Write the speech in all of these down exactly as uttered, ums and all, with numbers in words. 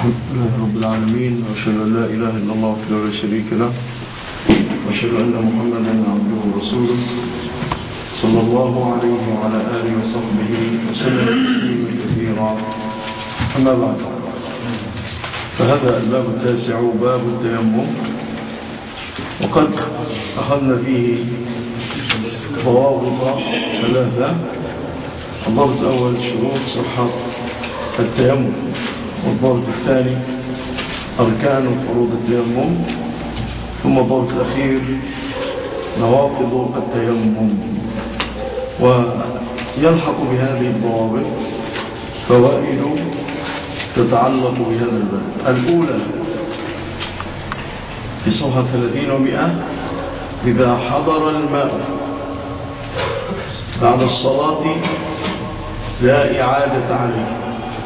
الحمد لله رب العالمين، وأشهد أن لا إله إلا الله وحده لا شريك له، وأشهد أن محمدا عبده ورسوله صلى الله عليه وعلى آله وصحبه وسلم تسليما كثيرا. أما بعد، فهذا الباب التاسع، باب التيمم، وقد أخذنا فيه ضوابط ثلاثة. الضابط الأول شروط صحة التيمم، والضابط الثاني أركان وفروض التيمم، ثم الضابط الأخير نواقض التيمم. ويلحق بهذه الضوابط فوائد تتعلق بهذا الباب. الأولى في صفحة ثلاثين ومئة: إذا حضر الماء بعد الصلاة لا إعادة عليه.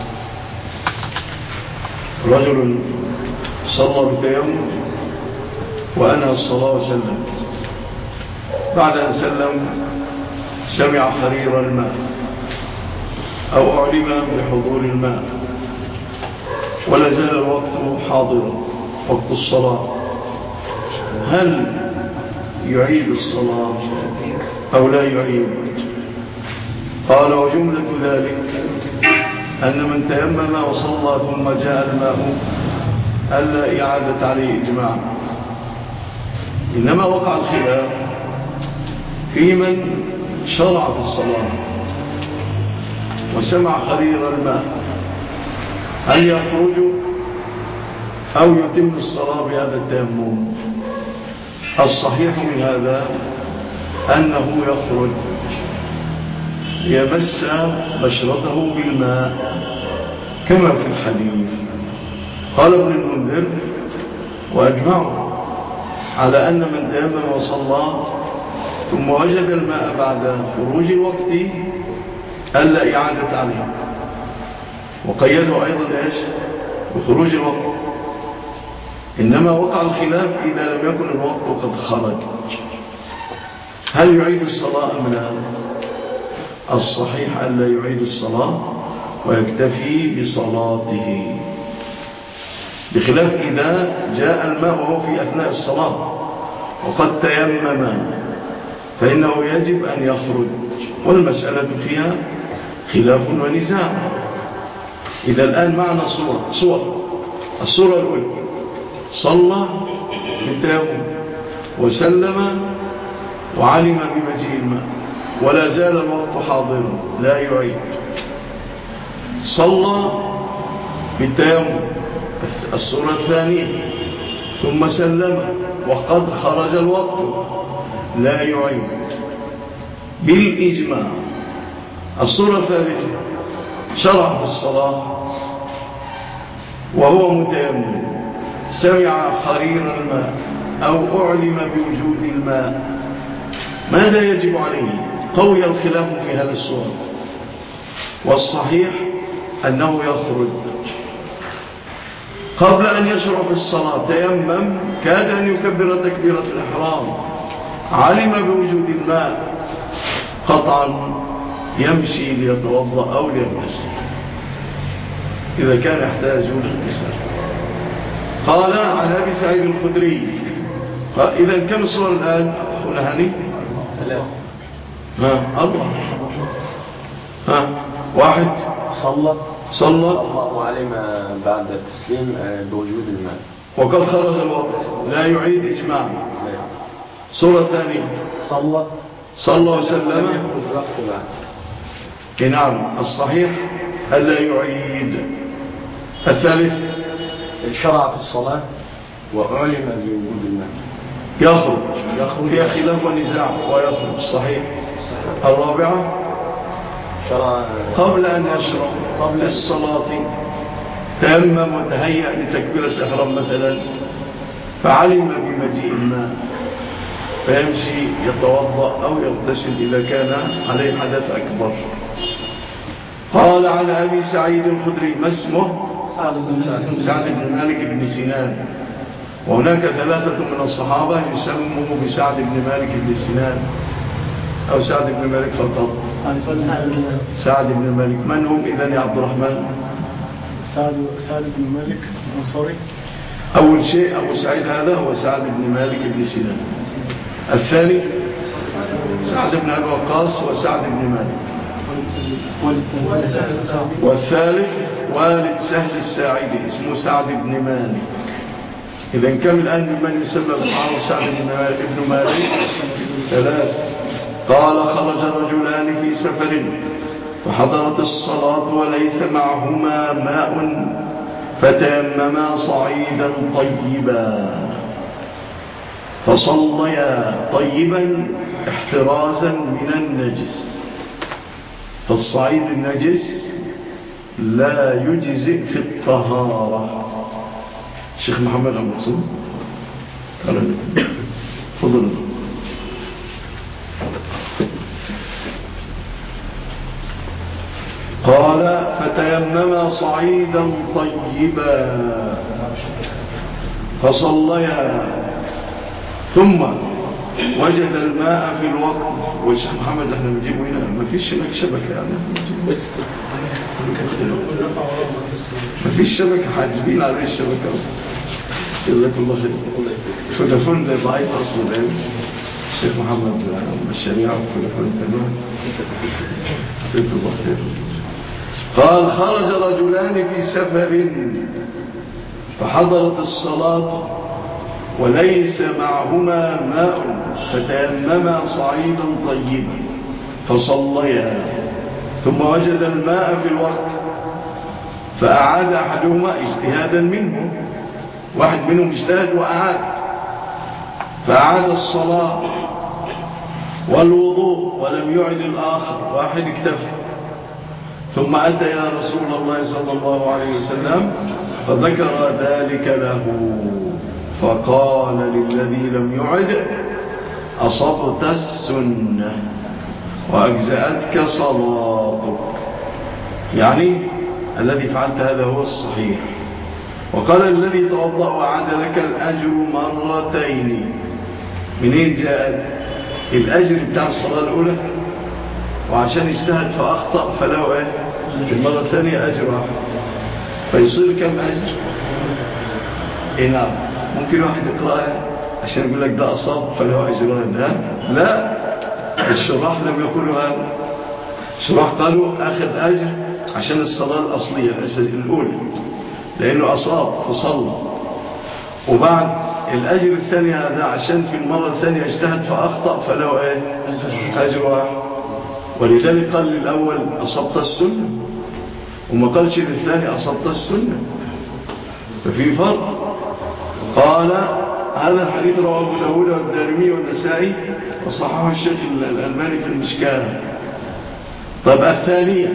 رجل صلى بالتيمم وأنهى الصلاة وسلم، بعد أن سلم سمع خرير الماء أو أعلم بحضور الماء، ولا زال الوقت حاضرا، وقت الصلاة، هل يعيد الصلاة أو لا يعيد؟ قال: وجملة ذلك أن من تيمم وصلى ثم جاء الماء ألا إعادة عليه إجماعا، إنما وقع الخلاف في من شرع في الصلاة وسمع خرير الماء، هل يخرج أو يتم الصلاة بهذا التيمم؟ الصحيح من هذا أنه يخرج، يمس بشرته بالماء كما في الحديث. قال ابن المنذر: وأجمعوا على أن من تيمم وصلى ثم وجد الماء بعد خروج الوقت ألا إعادة عليه، وقيده أيضا إيش؟ بخروج الوقت. إنما وقع الخلاف إذا لم يكن الوقت قد خرج، هل يعيد الصلاة أم لا؟ الصحيح أن لا يعيد الصلاة ويكتفي بصلاته، بخلاف إذا جاء الماء وهو في أثناء الصلاة وقد تيمم، فإنه يجب أن يخرج، والمسألة فيها خلاف ونزاع. إذا الآن معنا صورة صور الصورة الأولى: صلى بالتيمم وسلم وعلم بمجيء الماء ولا زال الوقت حاضرا، لا يعيد. صلى بالتيمم، الصورة الثانية، ثم سلم وقد خرج الوقت، لا يعيد بالإجماع. الصورة الثالثة: شرع في الصلاة وهو متيمم، سمع خرير الماء أو أعلم بوجود الماء، ماذا يجب عليه؟ قوي الخلاف في هذا الصورة، والصحيح أنه يخرج. قبل أن يشرع في الصلاة تيمم، كاد أن يكبر تكبيرة الإحرام، علم بوجود الماء، قطعا يمشي ليتوضأ أو ليغتسل إذا كان يحتاج للاغتسال. قال عن أبي سعيد الخدري: إذا كم صور الآن أخونا هاني؟ ثلاثة. ها أربعة. ها واحد صلى صلى وعلم بعد التسليم بوجود الماء وقد خرج الوقت، لا يعيد إجماعا. صورة ثانية: صلى صلى وسلم. نعم، الصحيح ألا يعيد. الثالث: شرع في الصلاة وأعلم بوجود الماء، يخرج يخرج فيها خلاف ونزاع ويخرج، صحيح. الرابعة: شرع قبل أن يشرع قبل الصلاة تيمم وتهيأ لتكبيرة الإحرام مثلا، فعلم بمجيء الماء فيمشي يتوضأ أو يغتسل إذا كان عليه حدث أكبر. قال عن أبي سعيد الخدري: ما اسمه؟ سعد بن مالك بن سنان. وهناك ثلاثة من الصحابة يسموه بسعد بن مالك بن سنان أو سعد بن مالك فقط. سعد بن مالك. من هم إذن يا عبد الرحمن؟ سعد سعد بن مالك الأنصاري. أول شيء أبو سعيد هذا هو سعد بن مالك بن سنان. الثاني سعد بن أبي وقاص وسعد بن مالك. والثالث والد سهل الساعدي اسمه سعد بن مالك. إذا كم الآن ممن يسمى بالعرب سعد بن مالك؟ ثلاث. قال خرج رجلان في سفر فحضرت الصلاة وليس معهما ماء فتيمما صعيدا طيبا فصليا طيبا احترازا من النجس. فالصعيد النجس لا يجزئ في الطهارة. الشيخ محمد عبد المقصود تفضل. قال فتيمما صعيدا طيبا فصليا ثم وجد الماء في الوقت. والشيخ محمد احنا بنجيبه هنا ما فيش هناك شبكه يعني ما فيش شبكه حاجبين عليه الشبكه اصلا. جزاك الله خير. فودافون ضعيف اصلا الان. الشيخ محمد الشريعه وفودافون تمام. جزاك الله خير. قال خرج رجلان في سفر فحضرت الصلاة وليس معهما ماء فتيمما صعيدا طيبا فصليا ثم وجد الماء في الوقت فأعاد أحدهما اجتهادا منه. واحد منهم اجتهد وأعاد فأعاد الصلاة والوضوء ولم يعد الآخر. واحد اكتفى ثم أتى يا رسول الله صلى الله عليه وسلم فذكر ذلك له فقال للذي لم يعد أصبت السنة وأجزأتك صلاتك. يعني الذي فعلت هذا هو الصحيح. وقال الذي توضأ وعاد لك الأجر مرتين. منين جاء الأجر بتاع الصلاة الأولى؟ وعشان اجتهد فأخطأ فله ايه في المرة الثانية أجر واحد فيصير كم أجر؟ ايه نعم. ممكن واحد يقرأها عشان يقول لك ده أصاب فله أجران. لا الشراح لم يقولوا هذا. الشراح قالوا أخذ أجر عشان الصلاة الأصلية الأولى لأنه أصاب فصلى. وبعد الأجر الثاني هذا عشان في المرة الثانية اجتهد فأخطأ فله ايه أجر واحد. ولذلك قال للأول أصبت السنة وما قالش للثاني أصبت السنة. ففي فرق. قال هذا الحديث رواه أبو داود والدارمي والنسائي وصححه الشيخ الألباني في المشكاة. طب الثانية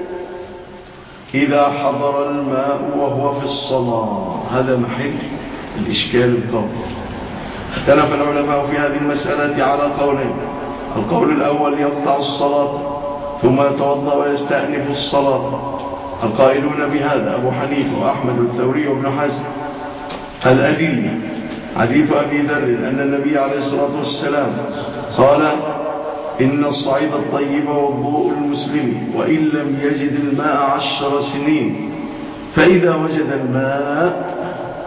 إذا حضر الماء وهو في الصلاة. هذا محل الإشكال القول. اختلف العلماء في هذه المسألة على قولين. القول الأول يقطع الصلاة ثم يتوضأ ويستأنف الصلاة. القائلون بهذا أبو حنيفة وأحمد والثوري وابن حزم. الأدلة حديث أبي ذر أن النبي عليه الصلاة والسلام قال إن الصعيد الطيب وضوء المسلم وإن لم يجد الماء عشر سنين فإذا وجد الماء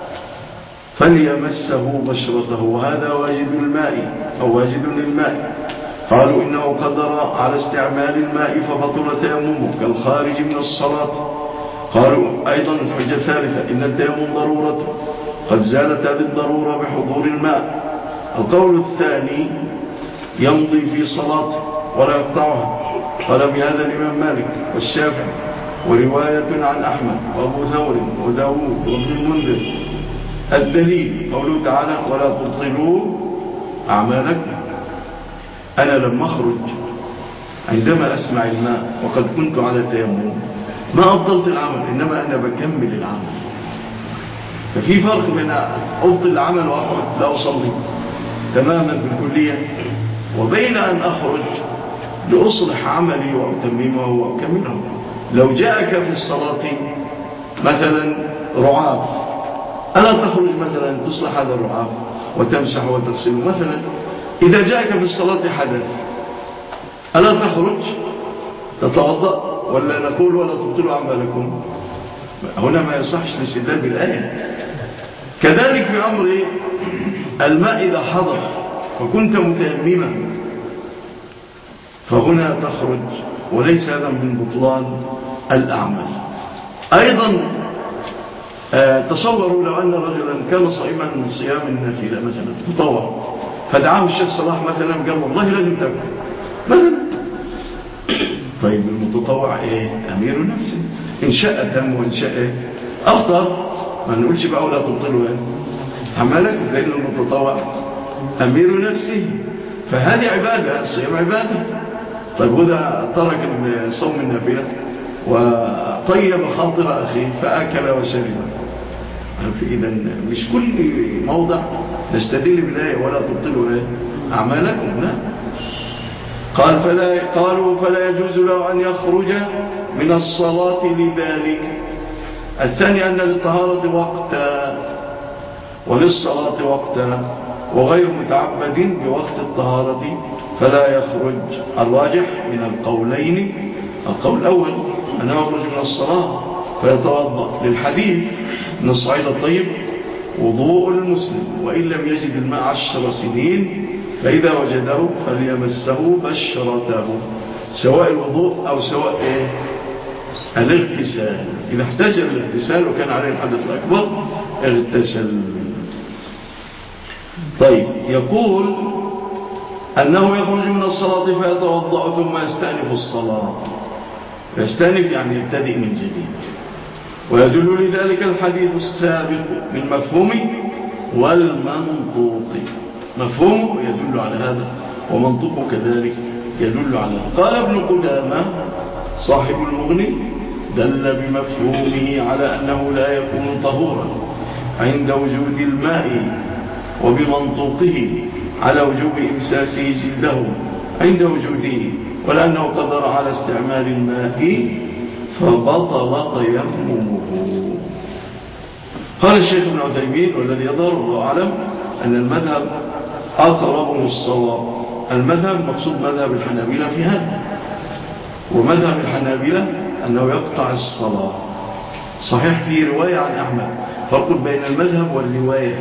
فليمسه بشرته وهذا واجد الماء أو واجد للماء. قالوا إنه قدر على استعمال الماء فبطل تيممه كالخارج من الصلاة. قالوا أيضا الحجة الثالثة إن التيمم ضرورة قد زالت هذه الضرورة بحضور الماء. القول الثاني يمضي في صلاة ولا يقطعها. قال بهذا الإمام مالك والشافعي ورواية عن أحمد وأبو ثور وداود وابن المنذر. الدليل قوله تعالى ولا تبطلوا أعمالكم. أنا لما أخرج عندما أسمع الماء وقد كنت على تيمم ما أبطلت العمل إنما أنا بكمل العمل. ففي فرق بين أبطل العمل وأخرج لا أصلي تماما بالكلية وبين أن أخرج لأصلح عملي وأتممه وأكمله. لو جاءك في الصلاة مثلا رعاف ألا تخرج مثلا تصلح هذا الرعاف وتمسح وتغسله مثلا. إذا جاءك في الصلاة حدث ألا تخرج تتوضأ ولا نقول ولا تبطلوا أعمالكم؟ هنا ما يصحش الاستدلال بالآية. كذلك في أمر الماء إذا حضر وكنت متيمما فهنا تخرج، وليس هذا من بطلان الأعمال. أيضا تصوروا لو أن رجلا كان صائما من صيام النافلة مثلا تطوع، فدعاه الشيخ صلاح مثلا قال والله لازم تاكل مثلا. طيب المتطوع ايه؟ امير نفسه، ان شاء تم وان شاء افطر، ما نقولش بقى ولا تبطلوا ايه عملك، لان المتطوع امير نفسه، فهذه عباده، الصيام عباده. طيب هذا ترك صوم النافله وطيب خاطر اخيه فاكل وشرب. إذا مش كل موضع نستدل بالآية ولا تبطلوا ايه اعمالكم، لا. قال فلا قالوا فلا يجوز له أن يخرج من الصلاة لذلك. الثاني أن للطهارة وقتا وللصلاة وقتا، وغير متعبد بوقت الطهارة فلا يخرج. الراجح من القولين القول الأول أنه يخرج من الصلاة فيتوضأ للحديث من الصعيد الطيب وضوء المسلم، وإن لم يجد الماء عشر سنين فإذا وجده فليمسه بشرته، سواء الوضوء أو سواء إيه؟ الاغتسال. إذا احتاج الاغتسال وكان عليه الحدث الأكبر اغتسل. طيب يقول أنه يخرج من الصلاة فيتوضأ ثم يستأنف الصلاة. يستأنف يعني يبتدئ من جديد، ويدل لذلك الحديث السابق بالمفهوم والمنطوق. مفهومه يدل على هذا ومنطقه كذلك يدل على هذا. قال ابن قدامة صاحب المغني دل بمفهومه على أنه لا يكون طهورا عند وجود الماء، وبمنطوقه على وجوب إمساسه جلده عند وجوده، ولأنه قدر على استعمال الماء فبطل تيممه. قال الشيخ ابن عثيمين والذي يظهر الله أعلم أن المذهب أقرب للصواب. المذهب مقصود مذهب الحنابلة في هذا، ومذهب الحنابلة أنه يقطع الصلاة. صحيح في رواية عن أحمد فرق بين المذهب والرواية،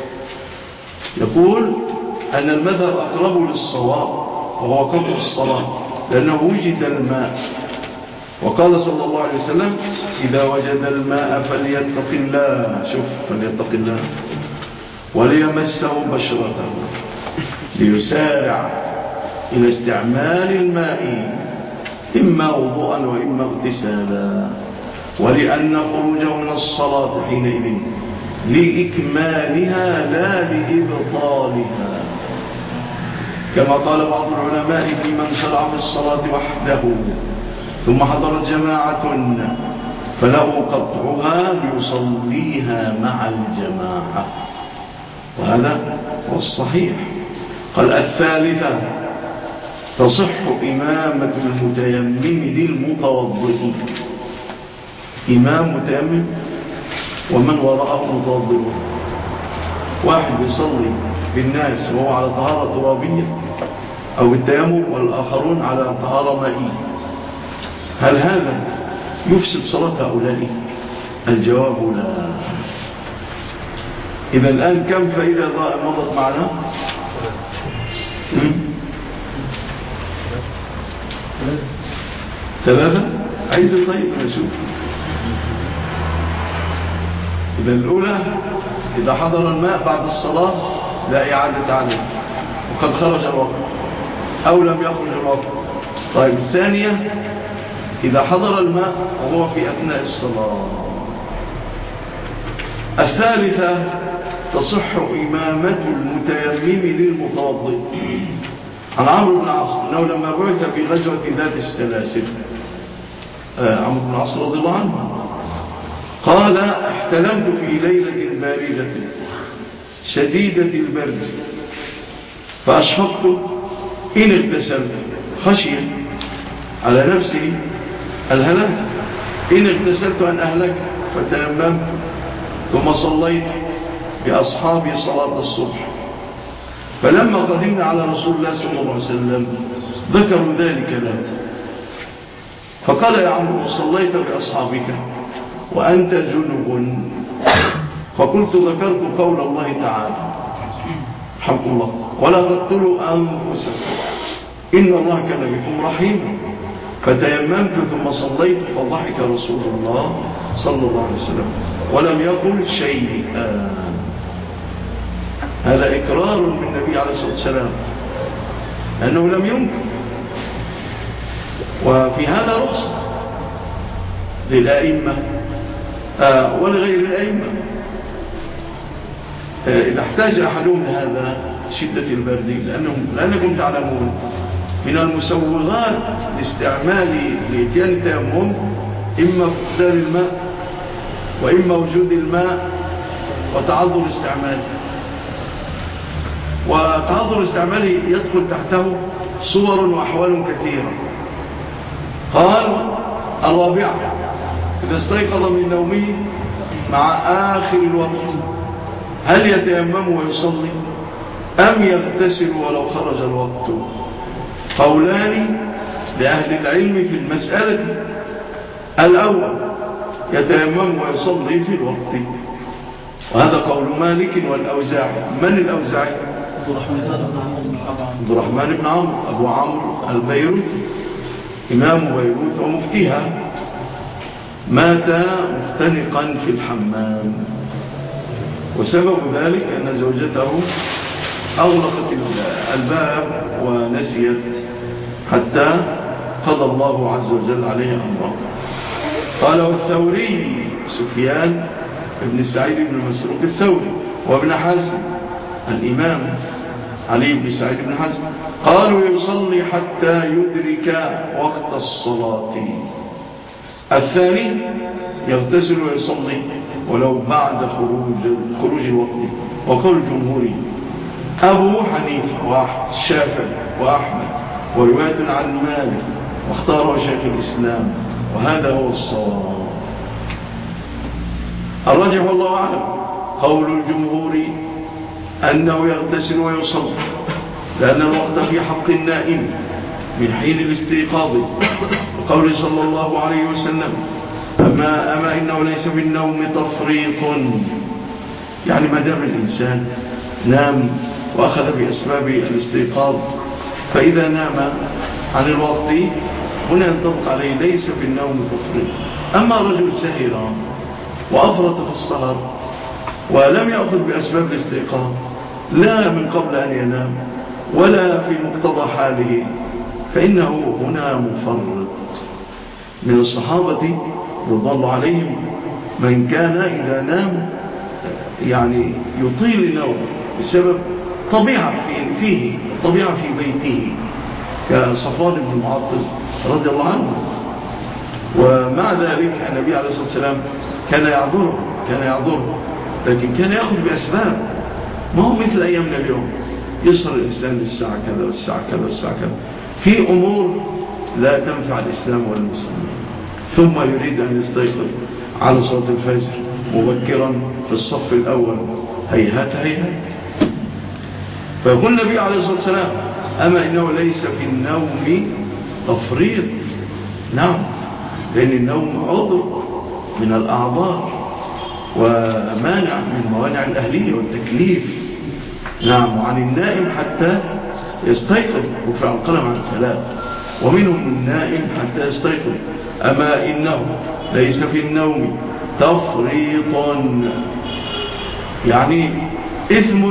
يقول أن المذهب أقرب للصواب وهو قطع الصلاة لأنه وجد الماء، وقال صلى الله عليه وسلم إذا وجد الماء فليتق الله، شوف فليتق الله وليمسه بشرته، ليسارع إلى استعمال الماء إما وضوءا وإما اغتسالا، ولأن خروجه من الصلاة حينئذ لإكمالها لا لإبطالها، كما قال بعض العلماء في من شرع في الصلاة وحده ثم حضرت جماعة فله قطعها ليصليها مع الجماعة، وهذا هو الصحيح. قال الثالثة تصح إمامة المتيمم للمتوضئ، إمام متيمم ومن وراءه متوضئ، واحد يصلي بالناس وهو على طهارة ترابية أو بالتيمم والآخرون على طهارة مائية، هل هذا يفسد صلاة هؤلاء؟ الجواب لا. إذا الآن كم فإذا مضت معنا؟ ثلاثة. عيد طيب نشوف. إذا الأولى إذا حضر الماء بعد الصلاة لا إعادة عليه وقد خرج الوقت أو لم يخرج الوقت. طيب الثانية إذا حضر الماء وهو في أثناء الصلاة. الثالثة تصح إمامة المتيمم للمتوضئ. عن عمرو بن العاص أنه لما بعث في غزوة ذات السلاسل، آه عمرو بن العاص رضي الله عنه قال احتلمت في ليلة باردة شديدة البرد فأشفقت إن اغتسلت خشية على نفسي الهلاك، إن اغتسلت أن أهلك فتيممت ثم صليت بأصحابي صلاة الصبح، فلما قدمنا على رسول الله صلى الله عليه وسلم ذكروا ذلك له، فقال يا عمرو صليت بأصحابك؟ وأنت جنب. فقلت ذكرت قول الله تعالى رحمكم الله ولا تقتلوا أنفسكم إن الله كان بكم رحيما، فتيممت ثم صليت فضحك رسول الله صلى الله عليه وسلم ولم يقل شيئا. هذا إقرار من النبي عليه الصلاة والسلام أنه لم ينكر، وفي هذا رخصة للأئمة آه ولغير الأئمة. آه إذا احتاج أحدهم هذا شدة البرد، لأنهم لأنكم تعلمون من المسوغات لاستعمال لإتيان التيمم إما فقدان الماء وإما وجود الماء وتعذر استعماله، وتعذر استعماله يدخل تحته صور وأحوال كثيرة. قال الرابعة إذا استيقظ من نومه مع آخر الوقت هل يتيمم ويصلي أم يغتسل ولو خرج الوقت؟ قولان لأهل العلم في المسألة. الأول يتيمم ويصلي في الوقت، وهذا قول مالك والأوزاعي. من الأوزاعي؟ عبد الرحمن بن عمرو أبو عمرو البيروتي إمام بيروت ومفتيها، مات مختنقا في الحمام، وسبب ذلك أن زوجته أغلقت الباب ونسيت حتى قضى الله عز وجل عليه أمره. قال والثوري سفيان بن سعيد بن مسروق الثوري وابن حزم الإمام علي بن سعيد بن حزم قالوا يصلي حتى يدرك وقت الصلاة. الثاني يغتسل ويصلي ولو بعد خروج خروج الوقت، وقول الجمهوري أبو حنيفة والشافعي وأحمد ورواية عن مالك واختاره شيخ الإسلام، وهذا هو الصواب. الراجح والله أعلم قول الجمهور أنه يغتسل ويصلي، لأن الوقت في حق النائم من حين الاستيقاظ، وقول صلى الله عليه وسلم أما, أما إنه ليس في النوم تفريط، يعني ما دام الإنسان نام وأخذ بأسباب الاستيقاظ فإذا نام عن الوقت هنا ينطبق عليه ليس في النوم تفريط. أما رجل سهر وأفرط في السهر ولم يأخذ بأسباب الاستيقاظ لا من قبل أن ينام ولا في مقتضى حاله فإنه هنا مفرط. من الصحابة رضي الله عليهم من كان إذا نام يعني يطيل النوم بسبب طبيعة فيه، طبيعة في بيته، كصفوان بن المعطل رضي الله عنه. ومع ذلك النبي عليه الصلاة والسلام كان يعذره كان يعذره لكن كان يأخذ بأسباب، ما هو مثل أيامنا اليوم يسهر الإنسان للساعة كذا والساعة كذا والساعة كذا في أمور لا تنفع الإسلام والمسلمين، ثم يريد أن يستيقظ على صلاة الفجر مبكرا في الصف الأول، هيهات هيهات. فيقول النبي عليه الصلاة والسلام أما إنه ليس في النوم تفريط. نعم، لأن النوم عضو من الأعضاء ومانع من موانع الأهلية والتكليف. نعم، وعن النائم حتى يستيقظ رفع القلم عن ثلاث، ومنهم النائم حتى يستيقظ. أما إنه ليس في النوم تفريط، يعني إثم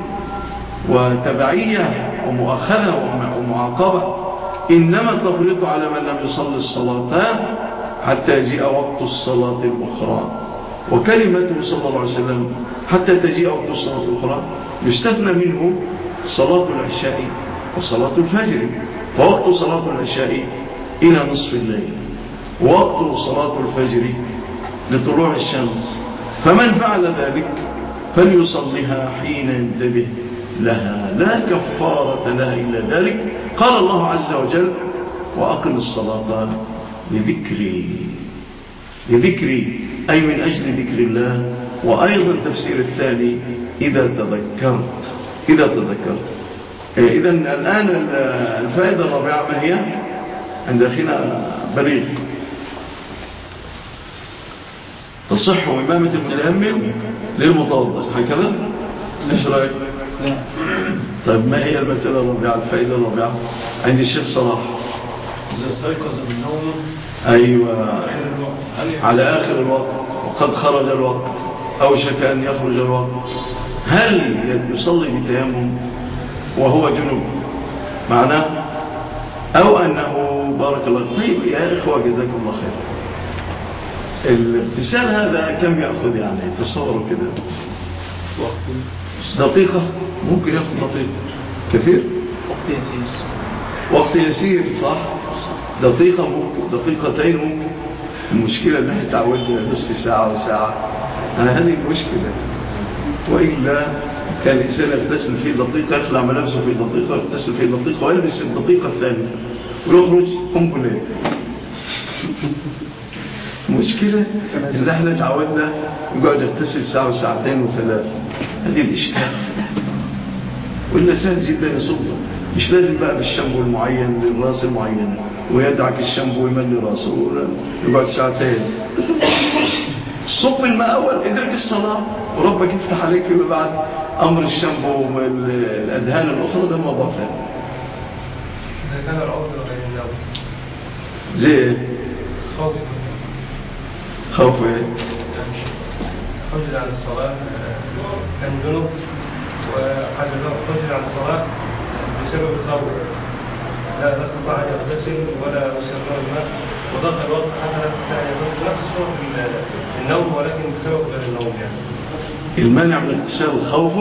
وتبعية ومؤاخذة ومعاقبة، إنما التفريط على من لم يصلي الصلاة حتى يجيء وقت الصلاة الأخرى. وكلمته صلى الله عليه وسلم حتى تجيء وقت الصلاة الأخرى يستثنى منه صلاة العشاء وصلاة الفجر، فوقت صلاة العشاء إلى نصف الليل، ووقت صلاة الفجر لطلوع الشمس، فمن فعل ذلك فليصليها حين ينتبه لها، لا كفارة لها إلا ذلك. قال الله عز وجل وأقم الصلاة لذكري لذكري أي من أجل ذكر الله. وأيضا تفسير الثاني إذا تذكرت إذا تذكرت إذن الآن الفائدة الرابعة ما هي عند أخينا بليغ؟ تصح إمامة المتيمم للمتوضئ هكذا؟ ايش رأيك؟ لا. طيب ما هي المسألة الرابعة الفائدة الرابعة عند الشيخ صلاح؟ إذا استيقظ من نومه أيوة على آخر الوقت وقد خرج الوقت أو شك أن يخرج الوقت، هل يصلي بتيمم وهو جنوب معناه أو أنه بارك الله؟ طيب يا إخوة جزاكم الله خير، الاغتسال هذا كم يأخذ يعني؟ تصوروا كده دقيقة، ممكن يأخذ دقيقة كثير، وقت يسير وقت يسير صح، دقيقة ممكن، دقيقتين ممكن. المشكلة ان احنا تعودنا نصف ساعة وساعة، أنا هذه المشكلة. وإلا كان الإنسان يغتسل في دقيقة، يخلع ملابسه في دقيقة، يغتسل في دقيقة ويلبس في الدقيقة الثانية ويخرج قنبلة. مشكلة إن احنا تعودنا يقعد يغتسل ساعة وساعتين وثلاثة، هذه الإشكال. وإلا سهل جدا يصبه، مش لازم بقى بالشامبو المعين للراس المعين ويدعك الشامبو ويملي راسه يقعد ساعتين. صب الماء أول ادرك الصلاة وربك يفتح عليك بعد أمر الشامبو والأدهان الأخرى، ده موضوع ثاني. إذا كان العذر غير النوم زي خوف خوف ايه؟ خرج عن الصلاة كان جنوب وحجزه خرج عن الصلاة بسبب الخوف، لا لا استطاع أن يغتسل ولا يسرع الماء وضغط الوقت حتى لا يستطيع أن يغتسل، نفس صورة النوم ولكن بسبب غير النوم. يعني المانع من الاغتسال خوف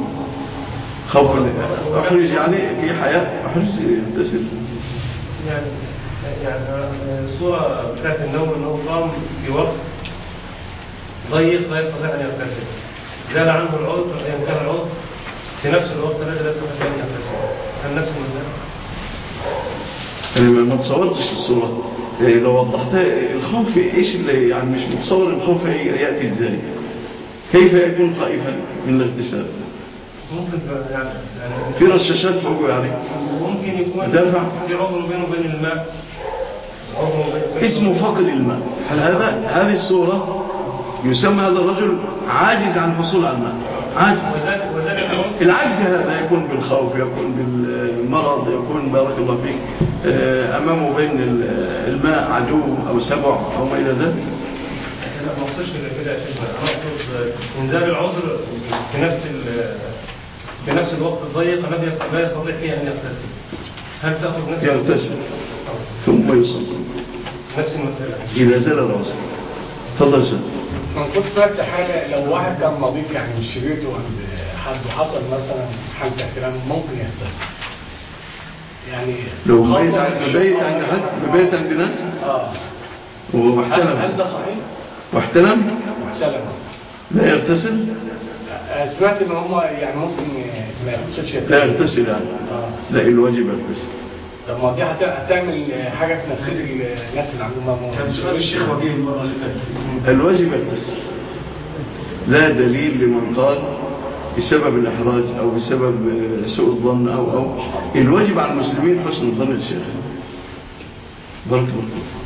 خوف أخرج يعني في حياة أخرج يغتسل يعني يعني الصورة بتاعت النوم أنه قام في وقت ضيق لا يستطيع أن يغتسل، زال عنه العذر أيا كان العذر في نفس الوقت الذي لا يستطيع أن يغتسل، هل نفس المسألة؟ يعني ما تصورتش الصورة، يعني لو وضحتها الخوف إيش اللي يعني مش متصور الخوف يأتي إزاي؟ كيف يكون خائفا من الاغتسال؟ ممكن يعني, يعني في رشاشات فوقه يعني ممكن يكون دافع في عذر بينه وبين الماء، اسمه فقد الماء. هل هذا هذه الصورة يسمى هذا الرجل عاجز عن الحصول على الماء؟ عاجز. العجز هذا يكون بالخوف، يكون بالمرض، يكون بارك الله فيك أمامه بين الماء عدو أو سبع أو ما إلى ذلك. لا ما اقصدش كده يا شيخ، انا اقصد انزال العذر في نفس في نفس الوقت الضيق الذي لا يستطيع فيه ان يغتسل، هل تاخذ نفس يغتسل ثم يصلي نفس المسألة إذا زال العذر؟ تفضل سيدي. ما كنت فاكر حاجة، لو واحد كان نظيف يعني مش شريته عند حد حصل مثلا حالة احترام ممكن يغتسل، يعني لو مبيت مبيت عند حد مبيت عند ناس اه واحتلم، هل ده صحيح؟ واحتلم واحتلم لا يغتسل؟ سمعت ان هم يعني ممكن ما يغتسلش، لا يغتسل يعني اه لا الواجب يغتسل. طب ما دي هتعمل حاجة في نفسية الناس اللي عندهم مرض. كان سؤال الشيخ وجيه المرة اللي فاتت، الواجب يغتسل، لا دليل لمن قال بسبب الإحراج أو بسبب سوء الظن أو أو الواجب على المسلمين حسن الظن. الشيخ بارك الله،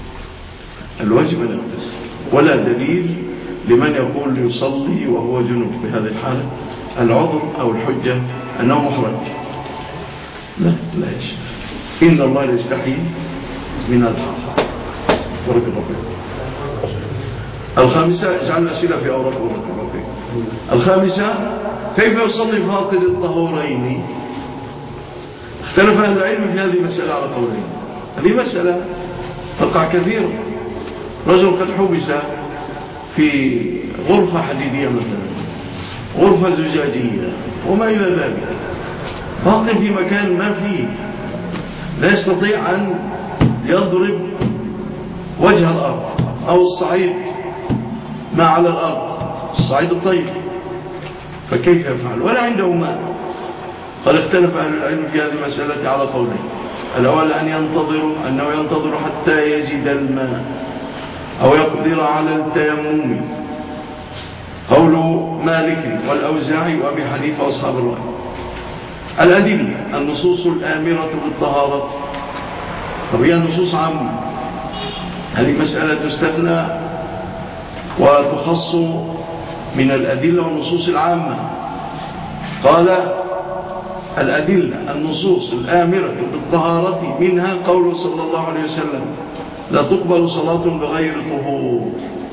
الواجب أن يغتسل، ولا دليل لمن يقول يصلي وهو جنوب في هذه الحالة. العذر أو الحجة أنه محرج، لا لا يا شيخ، إن الله لا يستحي من الحق. بارك الله فيك. الخامسة، اجعل الأسئلة في أوراق بارك الله فيك. الخامسة، كيف يصلي فاقد الطهورين؟ اختلف أهل العلم في هذه المسألة على قولين. هذه مسألة تقع كثيرا، رجل قد حبس في غرفة حديدية مثلا، غرفة زجاجية وما إلى ذلك، باق في مكان ما فيه، لا يستطيع أن يضرب وجه الأرض أو الصعيد ما على الأرض، الصعيد الطيب، فكيف يفعل؟ ولا عنده ماء. قال اختلف أهل العلم في هذه المسألة على قولين. الأول أن ينتظر أنه ينتظر حتى يجد الماء أو يقدر على التيمم، قول مالك والأوزاعي وأبي حنيفة وأصحاب الرأي. الأدلة النصوص الآمرة بالطهارة، طب هي نصوص عامة، هذه مسألة تستثنى وتخص من الأدلة والنصوص العامة. قال الأدلة النصوص الآمرة بالطهارة منها قول صلى الله عليه وسلم لا تقبل صلاة بغير طهور،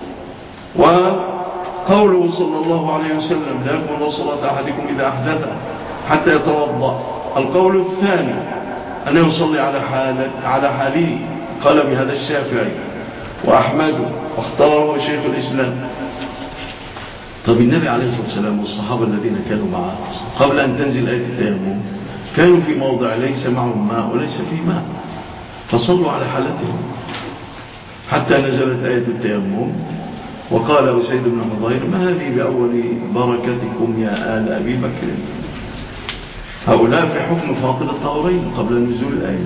وقوله صلى الله عليه وسلم لا يقبل صلاة أحدكم إذا أحدث حتى يتوضأ. القول الثاني أنه يصلي على حاله على حاله، قال بهذا الشافعي وأحمد واختاره شيخ الإسلام. طب النبي عليه الصلاة والسلام والصحابة الذين كانوا معه قبل أن تنزل آية التيمم كانوا في موضع ليس معهم ماء وليس فيه ماء، فصلوا على حالتهم حتى نزلت آية التيمم. وقال أسيد بن حضير ما هذه بأول بركتكم يا آل أبي بكر، هؤلاء في حكم فاقد الطهورين قبل نزول الآية،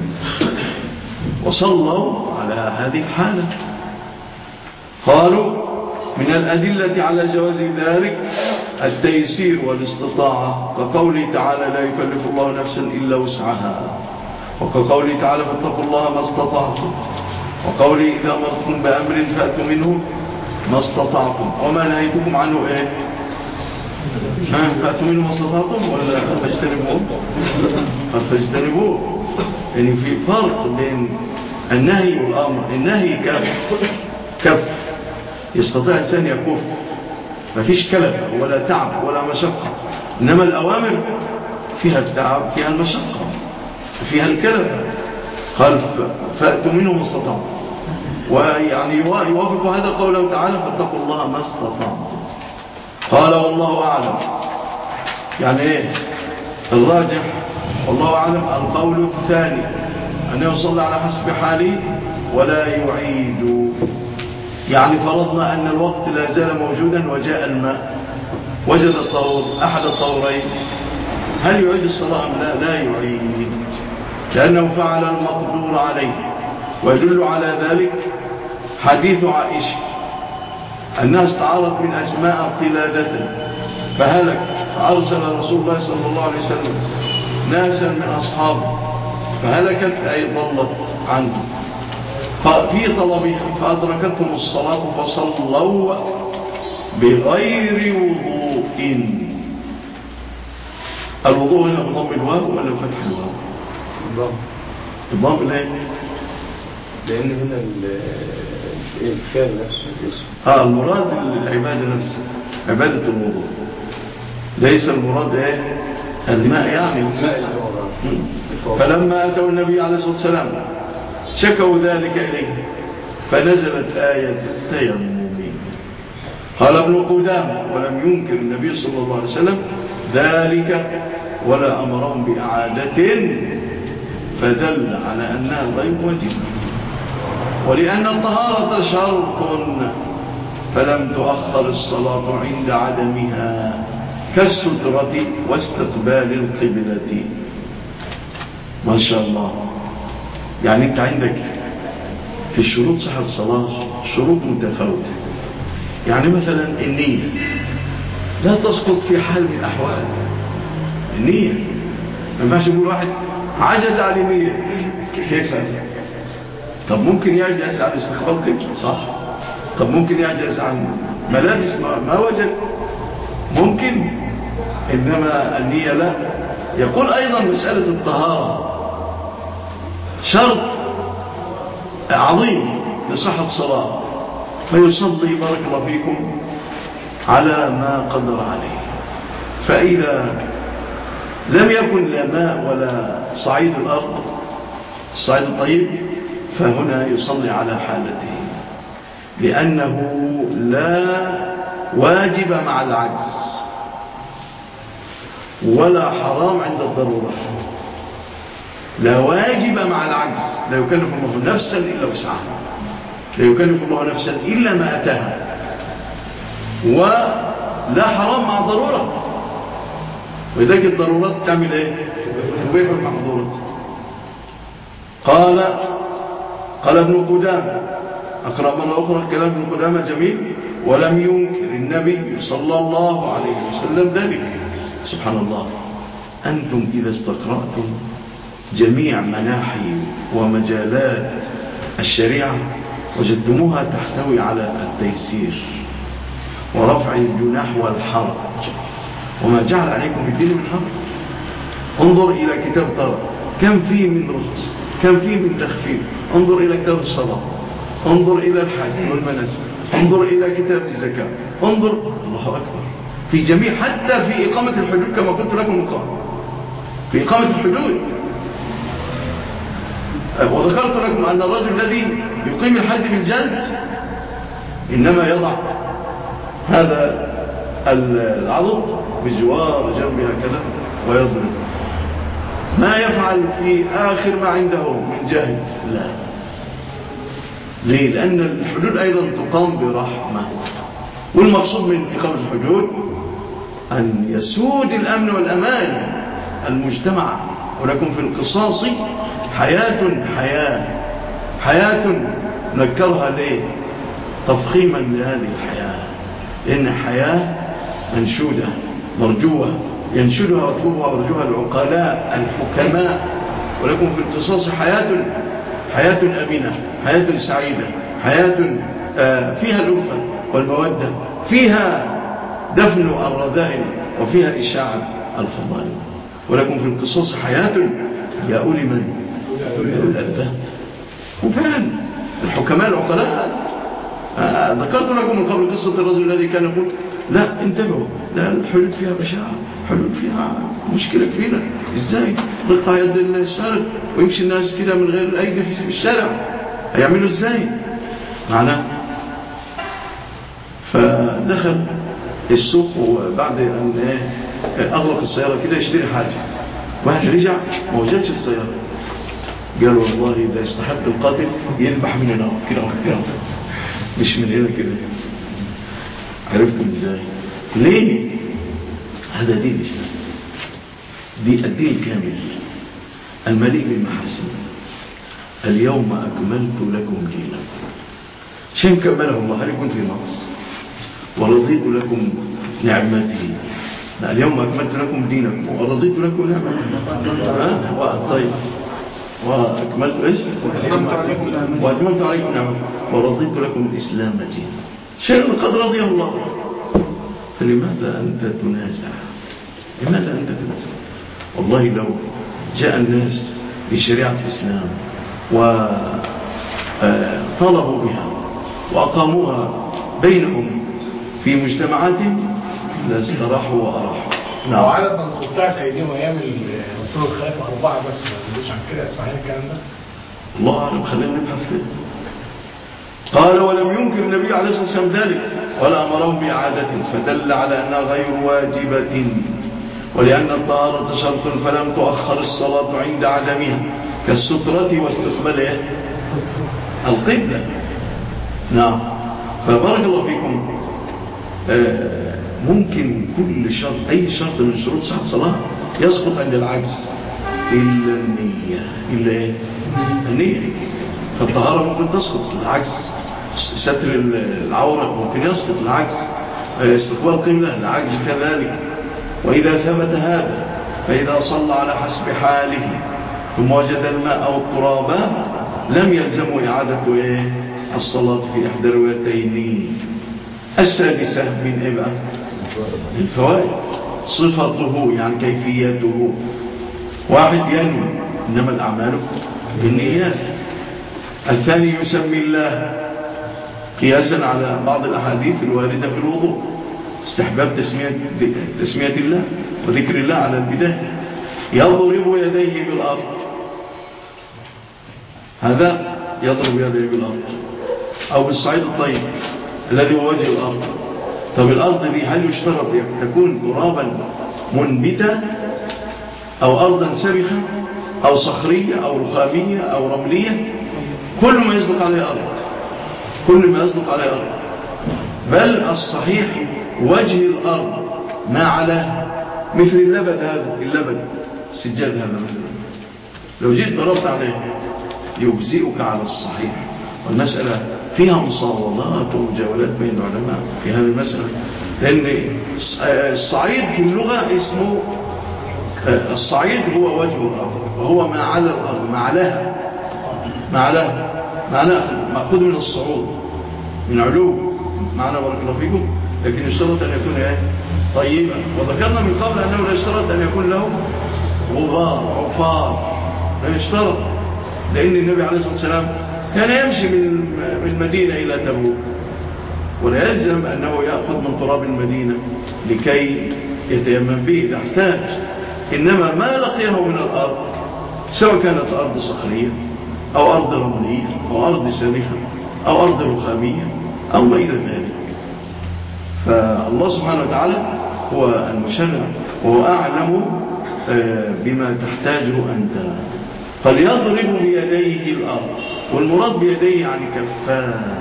وصلوا على هذه الحالة. قالوا من الأدلة على جواز ذلك التيسير والاستطاعة، كقوله تعالى لا يكلف الله نفسا إلا وسعها، وكقوله تعالى فاتقوا الله ما استطعتم، وقوله إذا أمرتم بأمر فأتوا منه ما استطعتم، وما نهيتكم عنه إيه فأتوا منه ما استطعتم ولا فاجتنبوه فاجتنبوه. يعني في فرق بين النهي والأمر. النهي كف كف يستطيع الإنسان يكف، ما فيش كلفة ولا تعب ولا مشقة، إنما الأوامر فيها التعب فيها المشقة فيها الكلفة. قال فأتوا منه ما استطعتم، ويعني يوافق هذا قوله تعالى فاتقوا الله ما استطعتم. قال والله أعلم، يعني إيه الراجح والله أعلم القول الثاني أنه يصلي على حسب حاله ولا يعيد. يعني فرضنا أن الوقت لا زال موجودا وجاء الماء وجد الطهور أحد الطهورين، هل يعيد الصلاة أم لا؟ لا يعيد، لأنه فعل المقدور عليه. ويدل على ذلك حديث عائشة أنها استعارت من أسماء قلادة فهلك، فأرسل رسول الله صلى الله عليه وسلم ناسا من أصحابه فهلكت أي ضلت عنه في طلبها فأدركتهم الصلاة فصلوا بغير وضوء. الوضوء هنا بضم الواو ولا فتح الواو؟ الضم. الضم ليه؟ لأن هنا الفعل نفسه الاسم. آه المراد العبادة نفسها عبادة الوضوء، ليس المراد ايه الماء يعني الماء. فلما أتوا النبي عليه الصلاة والسلام شكوا ذلك إليه فنزلت آية التيمم. قال ابن قدامة ولم ينكر النبي صلى الله عليه وسلم ذلك ولا أمرهم بإعادة، فدل على أنها غير واجبة، ولأن الطهارة شرط فلم تؤخر الصلاة عند عدمها كالسترة واستقبال القبلة. ما شاء الله. يعني انت عندك في الشروط صحة الصلاة شروط متفاوتة. يعني مثلا النية لا تسقط في حال من الأحوال. النية ما ينفعش يقول واحد عجز عن النية، كيف هذا؟ طب ممكن يعجز عن استقبال قبلة صح؟ طب ممكن يعجز عن ملابس ما وجد ممكن، إنما النية لا. يقول أيضا مسألة الطهارة شرط عظيم لصحة الصلاة، فيصلي بارك الله فيكم على ما قدر عليه. فإذا لم يكن لا ماء ولا صعيد الأرض الصعيد الطيب فهنا يصلي على حالته، لأنه لا واجب مع العجز ولا حرام عند الضرورة. لا واجب مع العجز، لا يكلف الله نفسا إلا وسعها، لا يكلف الله نفسا إلا ما أتاها، ولا حرام مع ضرورة. وذلك الضرورات تعمل ايه؟ تبيح المحظورات. قال قال ابن قدامة، أقرأ مرة أخرى كلام ابن قدامة جميل، ولم ينكر النبي صلى الله عليه وسلم ذلك. سبحان الله. أنتم إذا استقرأتم جميع مناحي ومجالات الشريعة وجدتموها تحتوي على التيسير ورفع الجناح والحرج، وما جعل عليكم في الدين من حرج. انظر إلى كتاب طارق كم فيه من رخص، كم فيه من تخفيف. انظر إلى كتاب الصلاة، انظر إلى الحج والمناسك، انظر إلى كتاب الزكاة، انظر الله أكبر في جميع، حتى في إقامة الحدود كما قلت لكم من قبل، في إقامة الحدود. وذكرت لكم أن الرجل الذي يقيم الحد بالجلد إنما يضع هذا العضد بجوار جنبها كذا ويضرب، ما يفعل في آخر ما عنده من جاهد. لا، ليه؟ لأن الحدود أيضا تقام برحمة، والمقصود من إقامة الحدود أن يسود الأمن والأمان المجتمع، ولكم في القصاص حياة حياة حياة نكرها ليه تفخيما لهذه الحياة، لأن حياة منشودة مرجوة ينشدها ويطلبها ورجوها العقلاء الحكماء، ولكم في القصاص حياة حياة أمينة، حياة سعيدة، حياة فيها الألفة والمودة، فيها دفن الرذائل وفيها إشاعة الفضائل. ولكم في القصاص حياة يا أولي من أولي الألباب. وفعلا الحكماء العقلاء آه ذكرت لكم من قبل قصة الرجل الذي كان يقول لا انتبهوا، لا الحدود فيها بشاعة، حدود فيها مشكلة كبيرة، ازاي نقطع يد السارق ويمشي الناس كده من غير أيدي في الشارع، هيعملوا ازاي معناه؟ فدخل السوق وبعد أن أغلق السيارة كده يشتري حاجة، واحد رجع ما وجدش السيارة، قال والله إذا استحق القاتل يذبح من هنا كده كده مش من هنا كده. عرفتم ازاي؟ ليه؟ هذا دين الإسلام، دي الدين الكامل المليء بالمحاسن. اليوم أكملت لكم دينكم، شيء كمله الله، هل يكون في نقص؟ ورضيت لكم نعمتي، اليوم أكملت لكم دينكم ورضيت لكم نعمتي. طيب وأكملت إيش؟ وأتممت عليكم نعمتي ورضيت لكم الإسلام دينا، شيء قد رضيه الله. فلماذا أنت تنازع؟ لماذا أنت تنازع؟ والله لو جاء الناس بشريعة الإسلام وطلبوا بها وأقاموها بينهم في مجتمعاتهم لاستراحوا وأراحوا. نعم. وعدد من خطاة أيديهم أيام الرسول الخليفة أربعة بس، ما مش عن كده اسمعين الكلام ده؟ الله أعلم، خلينا نبحث فيه. قال ولم ينكر النبي عليه الصلاة والسلام ذلك ولا أمرهم بإعادته، فدل على أنها غير واجبة، ولأن الطهارة شرط فلم تؤخر الصلاة عند عدمها كالسترة واستقبال القبلة. نعم. فبارك الله فيكم. آه ممكن كل شرط، أي شرط من شروط صحة الصلاة يسقط عند العجز إلا النية. إلا إيه؟ النية. فالطهارة ممكن تسقط العجز، ستر العورة ممكن يسقط العجز، استقبال القبلة العجز كذلك. وإذا ثبت هذا فإذا صلى على حسب حاله ثم وجد الماء أو التراب لم يلزم إعادة إيه؟ الصلاة في إحدى الروايتين. السادسة من إبعاد الفوائد صفته، يعني كيفيته. واحد ينوي، إنما الأعمال بالنيات. الثاني يسمي الله قياسا على بعض الأحاديث الواردة في الوضوء، استحباب تسمية, تسمية الله وذكر الله على البداية. يضرب يديه بالأرض، هذا يضرب يديه بالأرض أو بالصعيد الطيب الذي هو وجه الأرض. طب الأرض دي هل يشترط تكون ترابا منبتا أو أرضا سبخة أو صخرية أو رخامية أو رملية؟ كل ما يصدق عليه أرض، كل ما يصدق عليه أرض. بل الصحيح وجه الأرض ما على مثل اللبن، هذا اللبن السجاد هذا مثلا لو جيت ضربت عليه يجزئك على الصحيح. والمسألة فيها مصاولات ومجاولات بين العلماء في هذه المسألة، لأن الصعيد في اللغة اسمه الصعيد هو وجه الأرض، وهو ما على الأرض، ما علاها، ما علاها، معناه مأخوذ من الصعود، من علو، معنى بارك الله فيكم. لكن يشترط أن يكون إيه؟ طيبا. وذكرنا من قبل أنه لا يشترط أن يكون له غبار عفار، لا يشترط، لأن النبي عليه الصلاة والسلام كان يمشي من المدينة إلى تبوك، ولا يلزم أنه يأخذ من تراب المدينة لكي يتيمم به إذا احتاج، إنما ما لقيه من الأرض سواء كانت أرض صخرية أو أرض رملية أو أرض سالخة أو أرض رخامية أو ما إلى ذلك. فالله سبحانه وتعالى هو المشرع وهو أعلم بما تحتاجه أنت. فليضرب بيديه الأرض، والمراد بيديه يعني كفان،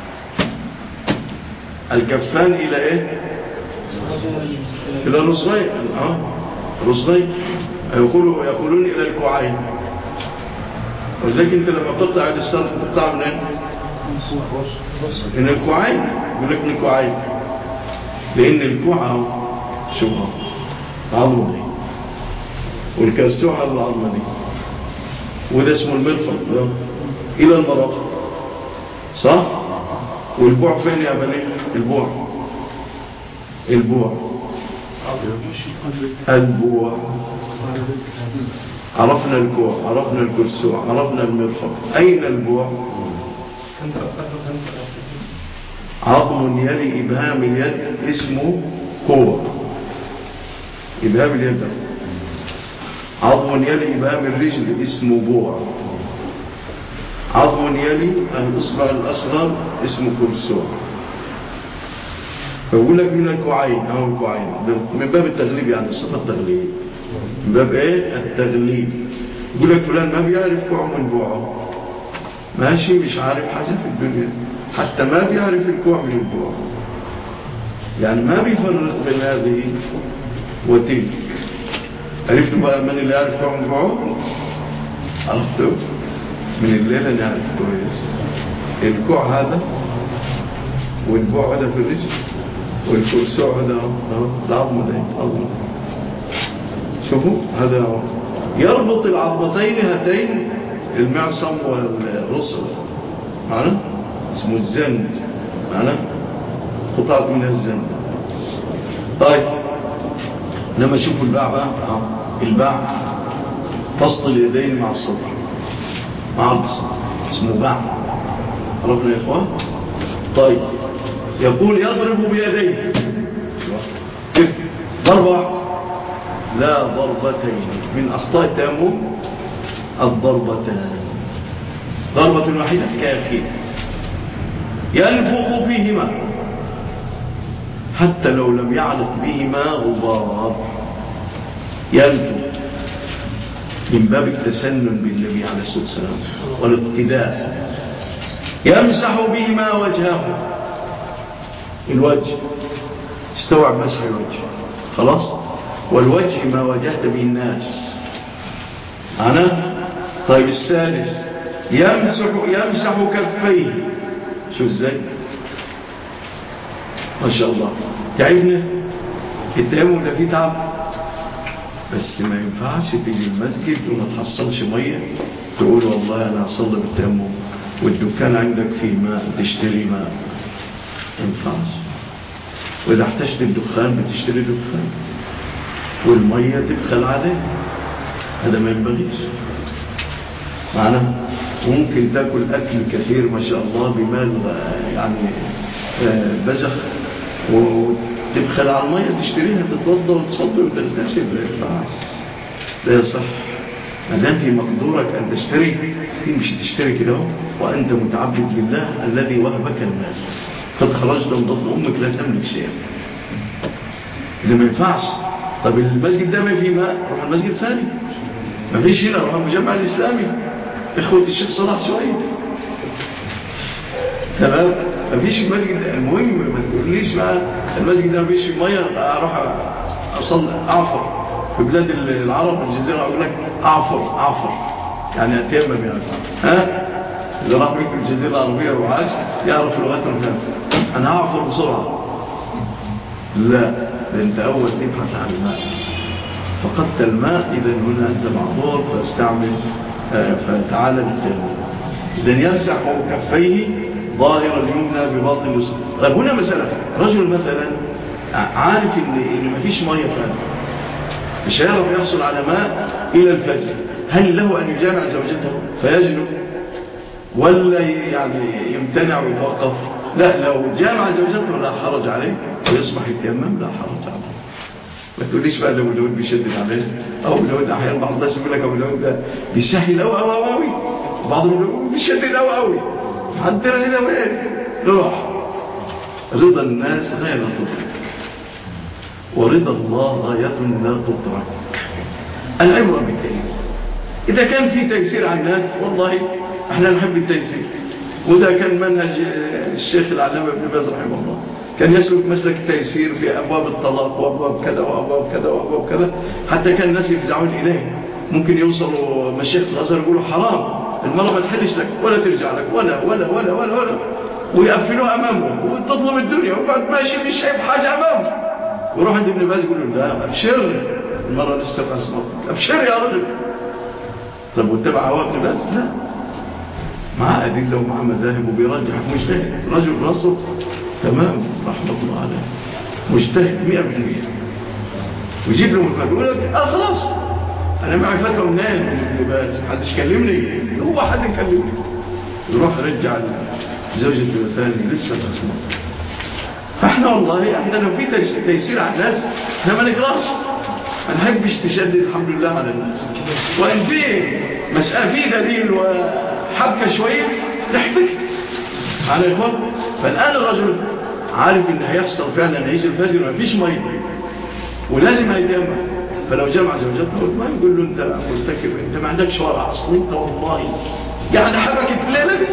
الكفان إلى إيه؟ إلى الرصغين. آه رصغين يقولون يقولون إلى الكوعين. ولذلك أنت لما تقطع عند السرق تقطع من إيه؟ من الكوعين، يقول لك من الكوعين، لأن الكوعة شوها عظمة دي، والكرسوحة العظمة دي، وده اسمه المرفق إلى المرافق، صح؟ والبوع فين يا بني؟ البوع البوع البوع عرفنا الكوع، عرفنا الكرسوع، عرفنا المرفق. أين البوع؟ عظم يلي إبهام اليد اسمه كوع، إبهام اليد. عظم يلي إبهام الرجل اسمه بوع. عظم يلي الإصبع الأصغر اسمه كرسوع. فأقول لك من الكوعين أو الكوعين من باب التغليب، يعني الصفة التغليب من باب إيه؟ التغليب. يقول لك فلان ما بيعرف كوع من بوعه، ماشي مش عارف حاجة في الدنيا، حتى ما بيعرف الكوع من البوع، يعني ما بيفرق بين هذه وتلك. عرفتوا بقى من اللي يعرف كوع من بوعه؟ عرفتوا؟ من الليلة نعرف كويس الكوع هذا، والبوع هذا في الرجل، والكرسوع هذا العظم ده عظم. شوفوا هذا يربط العظمتين هاتين، المعصم والرسل معنا اسمه الزند، معنا قطعة من الزند. طيب لما شوفوا الباع بقى، الباع فصل اليدين مع الصدر مع الصدر اسمه باع، عرفنا يا اخوان؟ طيب يقول يضرب بيديه ضربة لا ضربتين، من أخطاء التيمم الضربتان، ضربة واحدة كافية. ينفخ فيهما حتى لو لم يعلق بهما غبار، ينفخ من باب التسنن بالنبي عليه الصلاة والسلام والاقتداء. يمسح بهما وجهه، الوجه استوعب مسح الوجه خلاص، والوجه ما واجهت به الناس أنا. طيب الثالث يمسح يمسح كفيه، شو ازاي ما شاء الله. تعبنا التيمم ده فيه تعب، بس ما ينفعش تيجي المسجد وما تحصلش ميه تقول والله انا هصلي بالتيمم والدكان عندك فيه ماء تشتري ماء، ما ينفعش. واذا احتجت الدخان بتشتري دخان والميه تبخل عليه، هذا ما ينبغيش معنا. ممكن تاكل اكل كثير ما شاء الله بمال يعني بزخ وتبخل على الميه تشتريها تتوضا وتصلي وتغتسل، لا ينفعش، لا يصح. ما دام في مقدورك ان تشتري تمشي تشتري كده وانت متعبد بالله الذي وهبك المال، قد خرجت من بطن امك لا تملك شيئا. اذا ما ينفعش. طب المسجد ده ما فيه ماء، روح المسجد ثاني، ما فيش هنا، روح المجمع الاسلامي اخوة الشيخ صلاح شويه، تمام. ما فيش المسجد. المهم ما تقوليش بقى المسجد ده ما فيش ميه اروح اصلي اعفر في بلاد العرب الجزيره، اقول لك اعفر اعفر يعني اتيمم يعني، ها اذا راح بيك الجزيره العربيه وعاش يعرف لغتهم هنا، انا اعفر بسرعه. لا، ده انت اول تبحث عن الماء، فقدت الماء، اذا هنا انت معذور فاستعمل، فتعالى بالتيمم. اذا يمسح كفيه ظاهر اليمنى بباطن اليسرى. طيب هنا مثلا رجل مثلا عارف ان ان مفيش ميه فعلا، مش هيعرف يحصل على ماء الى الفجر، هل له ان يجامع زوجته فيجنب ولا يعني يمتنع ويتوقف؟ لا، لو جامع زوجته لا حرج عليه ويصبح يتيمم، لا حرج عليه. ما تقوليش بقى لو الولد بيشدد عليه او الولد احيانا بعض الناس يقول لك ابو الولد ده بيسهل قوي قوي قوي، بعض الولد بيشدد قوي قوي، عندنا هنا وين روح. رضا الناس غايه لا تدرك، ورضا الله غايه لا تدرك. العبره بالتيسير، اذا كان في تيسير على الناس والله احنا نحب التيسير، وده كان منهج الشيخ العلامه ابن باز رحمه الله، كان يسلك مسلك التيسير في أبواب الطلاق وأبواب كذا وأبواب كذا وأبواب كذا، حتى كان الناس يفزعون إليه. ممكن يوصلوا مشايخ الأزهر يقولوا حرام المرأة ما تحلش لك ولا ترجع لك ولا ولا ولا ولا ولا، ويقفلوها أمامه وتطلب الدنيا وبعد ماشي مش شايف حاجة أمامه، ويروح عند ابن باز يقول له لا أبشر المرأة لسه في أسماء، أبشر يا رجل. طب واتبع هوا ابن باز؟ لا، مع أدلة ومع مذاهب وبيرجح مجتهد، رجل راسخ تمام رحمة الله عليه، مجتهد مئة بالمئة، ويجيب له مفاد يقول لك اه خلاص انا معي فتوى منين من ابن باز، محدش كلمني، هو حد يكلمني، يروح يرجع زوجة الثاني لسه الاسماء. فاحنا والله احنا لو في تيسير على الناس احنا ما نقراش، ما نحبش تشدد الحمد لله على الناس، وان في مسألة في دليل وحبكة شوية نحبك على الإخوان. فالآن الرجل عارف إن هيحصل فعلا هيجي الفجر ما فيش مية ولازم هيتيمم، فلو جمع زوجته ما يقول له أنت مرتكب، أنت ما عندكش ورع أصلا، أنت والله يعني حبكت الليلة دي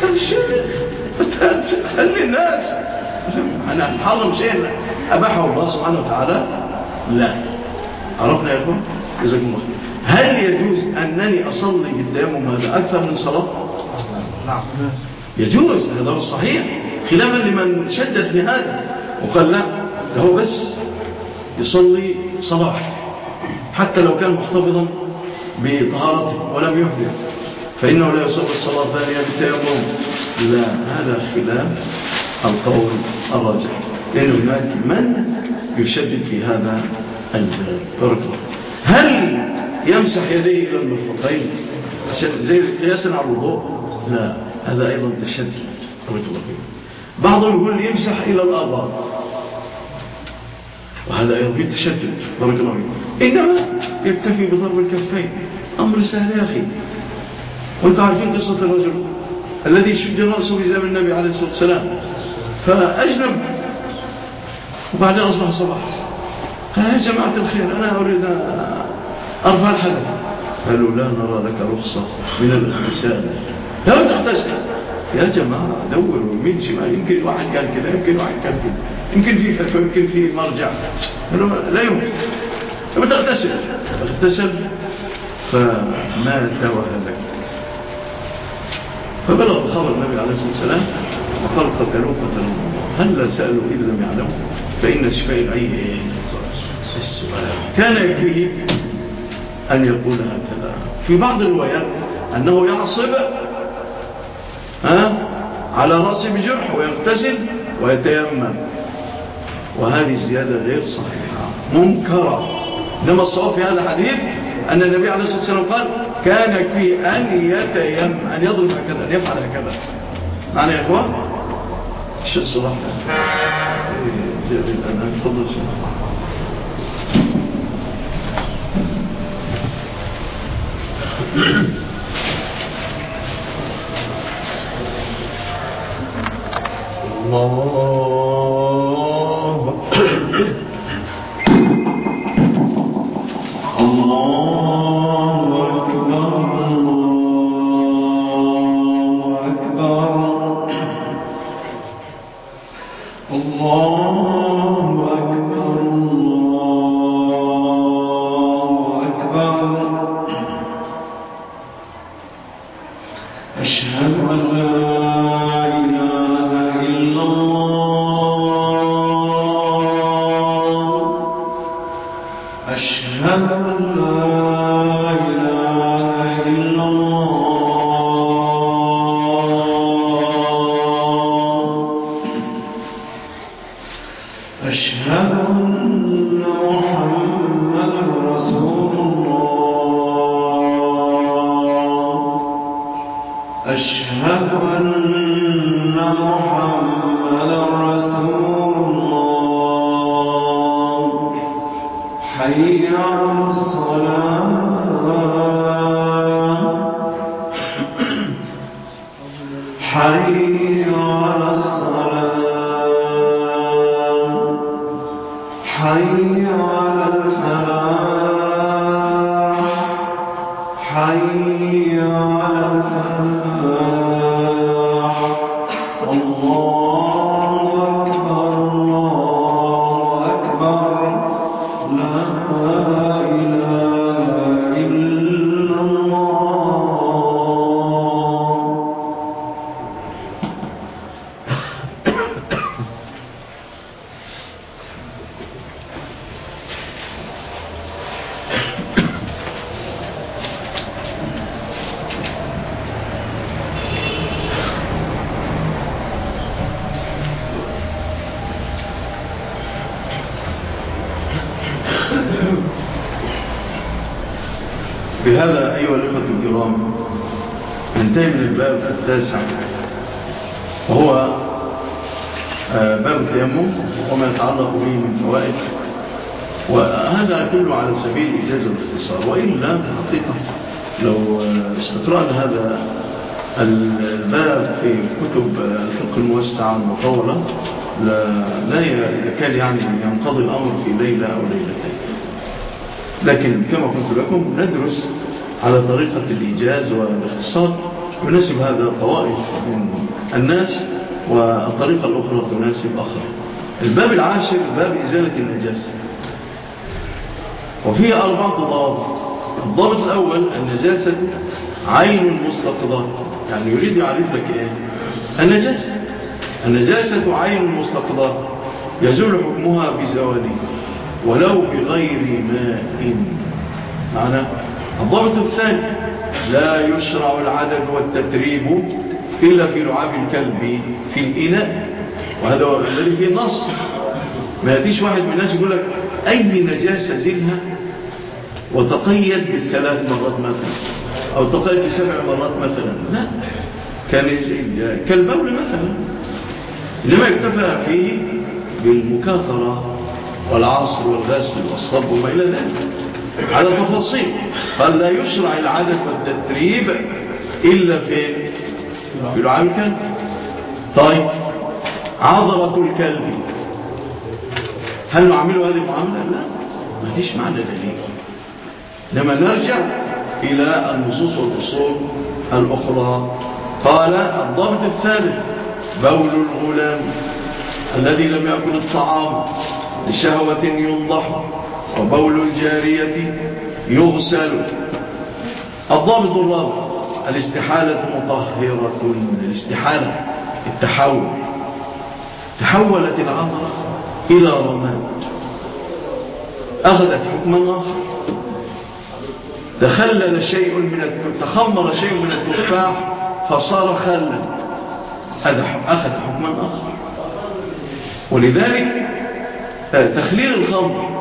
خلي الناس أنا محرم شيء أباحه الله سبحانه وتعالى. لا، عرفنا يا إخوان جزاكم الله خير. هل يجوز أنني أصلي بالتيمم هذا أكثر من صلاة؟ نعم يجوز، هذا هو الصحيح، خلافا لمن شدد بهذا وقال لا ده هو بس يصلي صلاة واحدة حتى لو كان محتفظا بطهارته ولم يحدث فإنه لا يصلي الصلاة الثانية بالتيمم. لا، هذا خلاف القول الراجح، لأن هناك من يشدد في هذا الباب. هل يمسح يديه إلى المرفقين زي قياسا على الوضوء؟ لا، هذا أيضا تشدد. بعضهم يقول يمسح إلى الآباط، وهذا أيضا في تشدد. إنما يكتفي بضرب الكفين، أمر سهل يا أخي. وانتم عارفين قصة الرجل الذي شد رأسه في زمن النبي عليه الصلاة والسلام فأجنب، وبعدين أصبح الصباح قال يا جماعة الخير أنا أريد أرفع الحدث. قالوا لا نرى لك رخصة من الاغتسال، لا تغتسل. يا جماعة دوروا من شمال، يمكن واحد قال كذا، يمكن واحد قال كذا، يمكن في فتوى، يمكن في مرجع. قالوا لا يمكن، لما تغتسل. اغتسل فمات وهلك. فبلغ الخبر النبي عليه الصلاة والسلام وقال قتلوه قتلوه هل لا سألوا إذا لم يعلموا فإن شفاء العي السؤال. كان يكفيه أن يقول هكذا. في بعض الروايات أنه يعصب ها على رأسه بجرح ويغتسل ويتيمم، وهذه الزيادة غير صحيحة منكرة. إنما الصواب في هذا الحديث أن النبي عليه الصلاة والسلام قال كان يكفي أن يتيمم، أن يضرب هكذا، أن يفعل هكذا. معنى يا إخوان الشيء صلاح أنا أفضل شيء. الله الله أكبر الله أكبر الله أكبر الله أكبر. أشهد أن لا إله إلا الله أشهد أن محمدا رسول الله حي على الصلاة حي على الصلاة حي على الفلاح حي على الفلاح الله أكبر الله أكبر لا إله إلا الله. بهذا أيها الأخوة الكرام ننتهي من الباب التاسع وهو باب التيمم وما يتعلق به من فوائد، وهذا كله على سبيل الإجازة والاختصار، وإلا حقيقة لو استقرأنا هذا الباب في كتب الفقه الموسعة المطولة لا يكاد يعني ينقضي الأمر في ليلة أو ليلتين، لكن كما قلت لكم ندرس على طريقة الإيجاز والاختصار يناسب هذا طوائف من الناس، والطريقة الأخرى تناسب آخر. الباب العاشر باب إزالة النجاسة، وفيه أربعة ضوابط. الضابط الأول النجاسة عين المستقذات، يعني يريد يعرف لك إيه النجاسة. النجاسة عين المستقذات يزول حكمها بزواله ولو بغير ماء. معنى الضابط الثاني لا يشرع العدد والتتريب إلا في لعاب الكلب في الإناء، وهذا هو الذي فيه نص. ما يأتيش واحد من الناس يقول لك أي نجاسة زلها وتقيد بالثلاث مرات مثلا أو تقيد بسبع مرات مثلا، لا، كان كالبول مثلا، لما يكتفى فيه بالمكاثرة والعصر والغسل والصب وما إلى ذلك على تفاصيل. قال لا يشرع العدد والتتريب إلا في في لعاب الكلب. طيب عضرة الكلب هل نعمله هذه المعاملة؟ لا، ما فيش معنى دليل. لما نرجع إلى النصوص والأصول الأخرى. قال الضابط الثالث بول الغلام الذي لم يأكل الطعام لشهوة ينضح، وبول الجارية يغسل. الضابط الرابع الاستحالة مطهرة. الاستحالة التحول، تحولت العضلة إلى رماد أخذت حكما آخر، تخلل شيء من تخمر شيء من التفاح فصار خلا، أخذ حكما آخر. ولذلك تخليل الخمر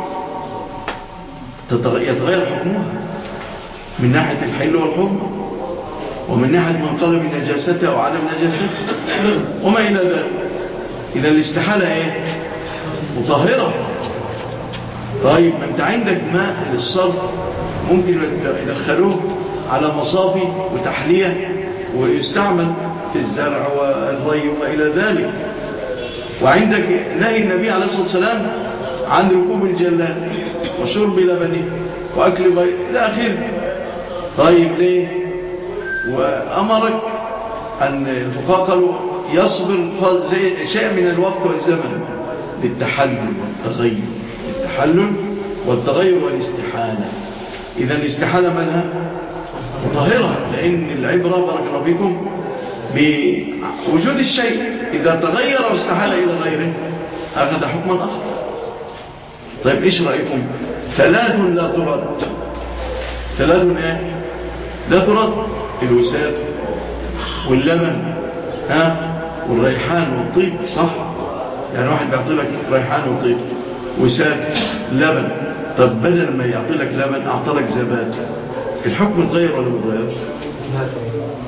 يتغير حكمها من ناحية الحل والحرمة، ومن ناحية منقلب نجاستها وعدم نجاستها وما إلى ذلك. إذا الاستحالة إيه؟ مطهرة. طيب ما أنت عندك ماء للصرف ممكن يدخلوه على مصافي وتحلية ويستعمل في الزرع والري وما إلى ذلك. وعندك نهي النبي عليه الصلاة والسلام عن ركوب الجلال وشرب لبنه وأكل بيض إلى آخره. طيب ليه؟ وأمرك أن الفقهاء قالوا يصبر زي شيء من الوقت والزمن للتحلل والتغير، التحلل والتغير والاستحالة. إذا الاستحالة منها مطهرة، لأن العبرة بارك الله فيكم بوجود الشيء، إذا تغير واستحال إلى غيره أخذ حكما آخر. طيب إيش رأيكم؟ ثلاث لا ترد. ثلاث إيه؟ لا ترد: الوساد واللبن ها والريحان والطيب. صح؟ يعني واحد بيعطي لك ريحان وطيب، وساد، لبن. طب بدل ما يعطي لك لبن أعطى لك زبادي، الحكم اتغير ولا متغير؟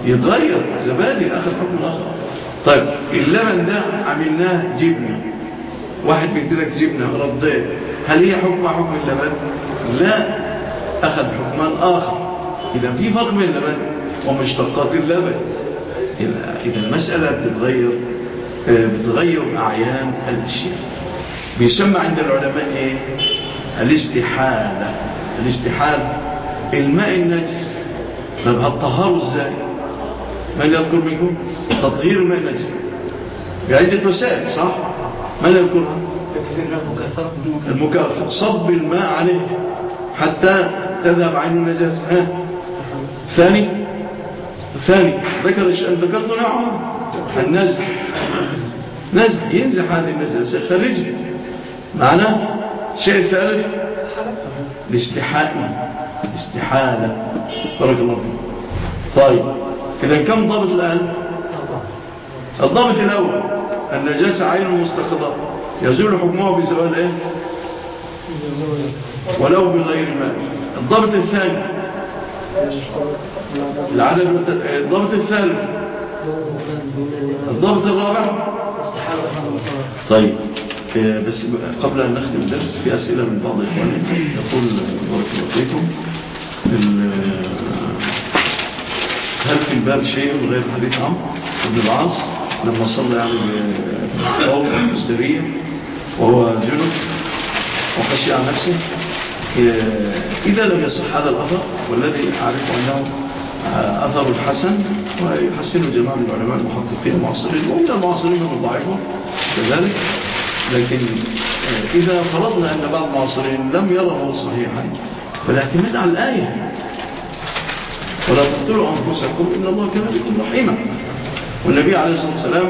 يتغير زبادي أخذ حكم آخر. طيب اللبن ده عملناه جبنة، واحد بيديلك جبنة رديت، هل هي حكم حكم اللبن؟ لا، أخذ حكما آخر. إذا في فرق بين اللبن ومشتقات اللبن. إذا المسألة بتتغير بتغير أعيان الأشياء. بيسمى عند العلماء إيه؟ الاستحالة. الاستحالة الماء النجس نبقى الطهار ازاي؟ من يذكر منكم تطهير الماء النجس بعدة وسائل، صح؟ من يذكرها؟ المكافر، صب الماء عليه حتى تذهب عين النجاسة. ها ثاني ثاني ذكر ذكرت نوعه النزح، نزح ينزح هذه النجاسة خارجها. معناه الشيء الثالث الاستحالة. الاستحالة بارك الله فيك. طيب إذا كم ضابط الآن؟ الضابط الأول النجاسة عين مستخضرة يزول حكمها بزوال إيه؟ ولو بغير ماء. الضابط الثاني العدد والت... الضابط الثالث. الضابط الرابع. طيب بس قبل أن نختم الدرس في أسئلة من بعض إخواني. يقول بارك الله فيكم هل في الباب شيء غير حديث عمرو بن العاص لما صلى يعني بالقول السرية وهو جنب وخشي عن نفسه؟ إذا لم يصح هذا الأثر، والذي أعرف أنه أثر الحسن ويحسنه جماعة من العلماء المحققين المعاصرين ومن المعاصرين من الضعيفة كذلك، لكن إذا فرضنا أن بعض المعاصرين لم يره صحيحا فالاعتماد على الآية ولا تقتلوا أنفسكم إن الله كان بكم رحيما. والنبي عليه الصلاة والسلام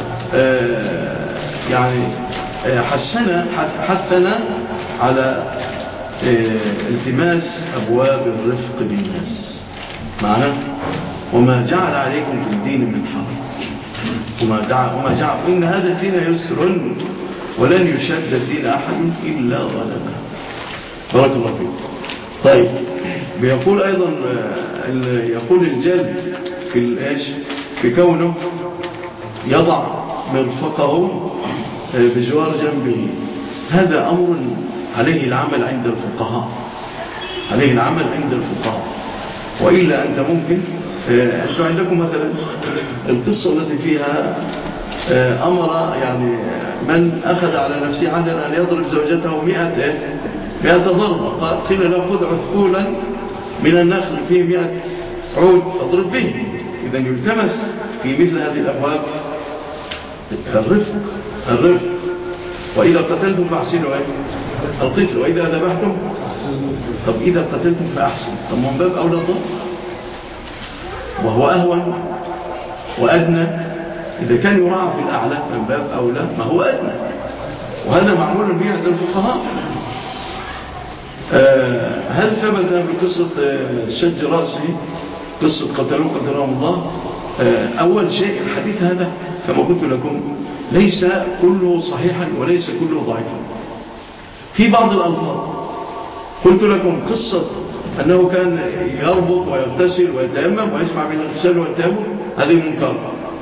يعني حسنا حثنا على التماس أبواب الرفق بالناس. معناه وما جعل عليكم في الدين من حرج وما جعل, وما جعل إن هذا الدين يسر ولن يشد الدين أحد إلا غلبه. بارك الله فيك. طيب بيقول أيضا يقول الجلد في الإيش في كونه يضع مرفقه بجوار جنبه، هذا أمر عليه العمل عند الفقهاء، عليه العمل عند الفقهاء. وإلا أنت ممكن أنتم عندكم مثلا القصة التي فيها أمر يعني من أخذ على نفسه عهدا أن يضرب زوجته مئة مئة ضربة، قيل له خذ عثقولا من النخل فيه مئة عود أضرب به. إذا يلتمس في مثل هذه الأبواب الرفق الرفق وإذا قتلتم فأحسنوا القتل وإذا ذبحتم. طب إذا قتلتم فأحسن، طب من باب أولى الضرب وهو أهون وأدنى. إذا كان يراعى في الأعلى من باب أولى ما هو أدنى، وهذا معمول به عند الفقهاء. آه هل ثبت بقصة آه شج رأسه قصة قتلوه قتلهم الله؟ آه أول شيء الحديث هذا كما قلت لكم ليس كله صحيحا وليس كله ضعيفا. في بعض الألفاظ قلت لكم قصة أنه كان يربط ويغتسل ويتيمم ويجمع بين الاغتسال والتيمم هذه منكر.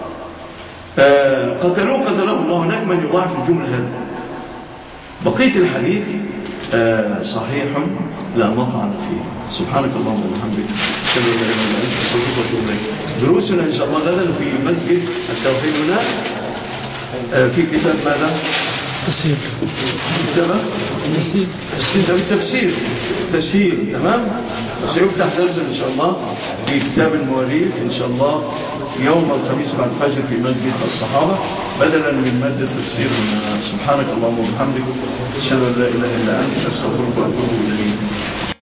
آه قتلوه قتلهم الله، هناك من يضاعف الجملة هذا. بقية الحديث آه صحيح لا مطعن فيه. سبحانك اللهم وبحمدك اشهد ان لا اله الا انت استغفرك واتوب اليك. دروسنا ان شاء الله غدا في مسجد التوحيد هنا آه في كتاب ماذا؟ تفسير كتاب تفسير التفسير تسهيل. تمام. سيفتح درس ان شاء الله في كتاب المواريث ان شاء الله يوم الخميس بعد الفجر في مسجد الصحابة بدلا من مادة التفسير. سبحانك اللهم وبحمدك اشهد ان لا اله الا انت استغفرك واتوب اليك.